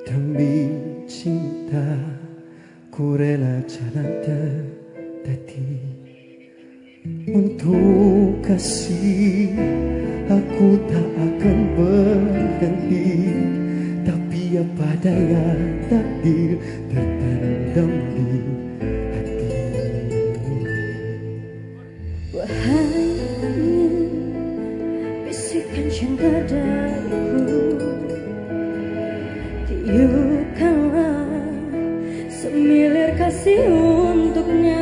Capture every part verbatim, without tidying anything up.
Demi cinta ku rela jalan terdati. Untuk kasih aku tak akan berhenti. Tapi apa daya takdir terpendam di hati. Wahai angin, bisikan cinta dariku. Tiupkanlah semilir kasih untuknya.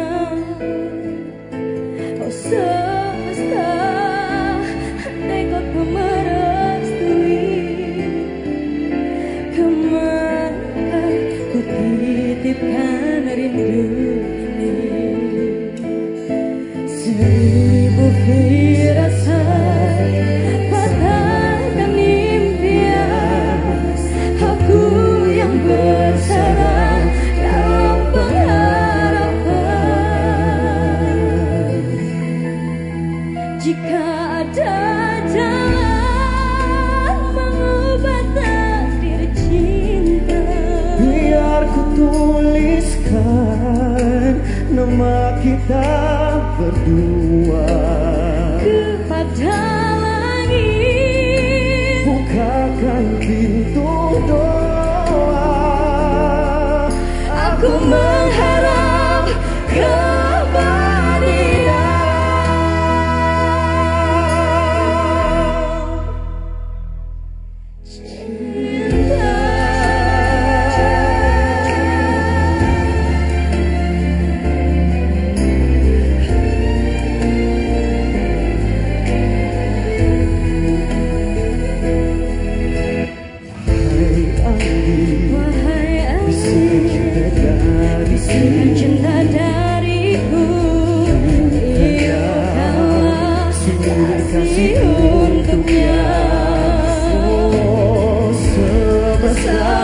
Oh semesta, andai kau tak merestui, kemana ku titipkan rindu ini. Seribu firasat patahkan impian, aku yang bersarang dalam pengharapan. Jika ada jalan mengubah takdir cinta, biar ku tuliskan nama kita berdua kepada langit, bukakan pintu doa. aku mengharap kepastian. Cinta bisikan cinta dariku, tiupkanlah kasih untuknya. Oh semesta